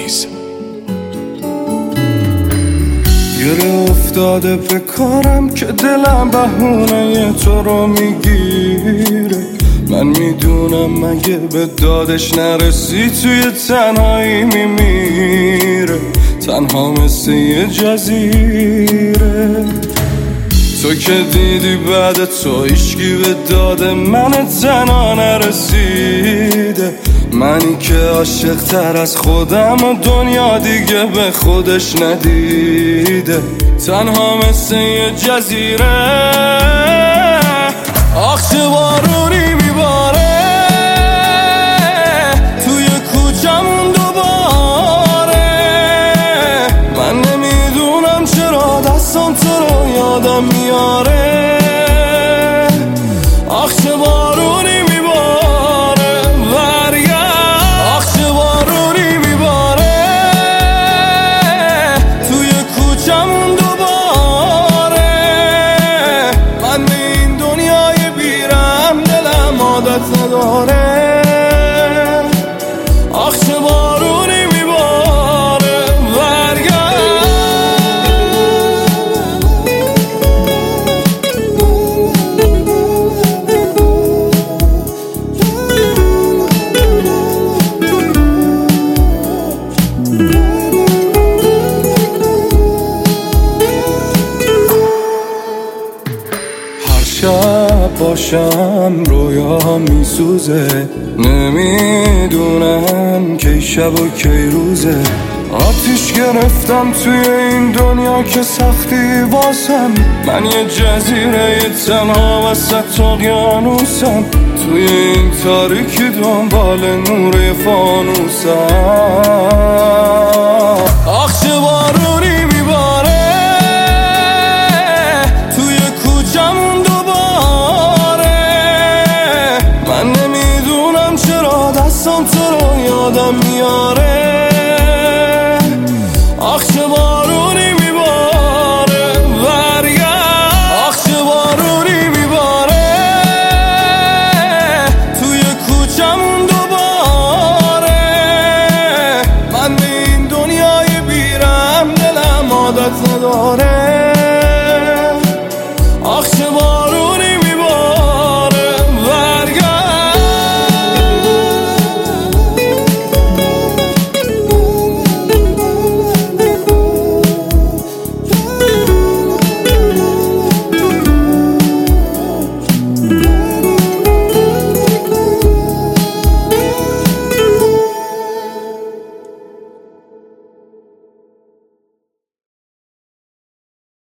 عزیز. گره افتاده به کارم که دلم بهونه تو رو میگیره. من میدونم مگه به دادش نرسی توی تنهایی میمیره. تنها مثل یه جزیره. تو که دیدی بعد تو هیچکی به داد من تنها نرسیده. منی که عاشق تر از خودم و دنیا دیگه به خودش ندیده. تنها مثل یه جزیره. آخ چه بارونی میباره توی کوچمون دوباره. من نمیدونم چرا دستم تو رو یادم میاره. آخ چه بارونی میباره برگرد. آخ چه بارونی میباره توی کوچمون دوباره. من به این دنیای بیرم دلم عادت نداره. آخ چه بارونی میباره برگرد. شب باشم رویا میسوزه. نمیدونم کی شب و کی روزه. آتیش گرفتم توی این دنیا که سختی واسم. من یه جزیره تنها وسط اقیانوسم. توی این تاریکی دنبال نور فانوسم. آخ چه بارونی میباره توی کوچمون دوباره. من نمیدونم چرا دستم تو رو یادم میاره.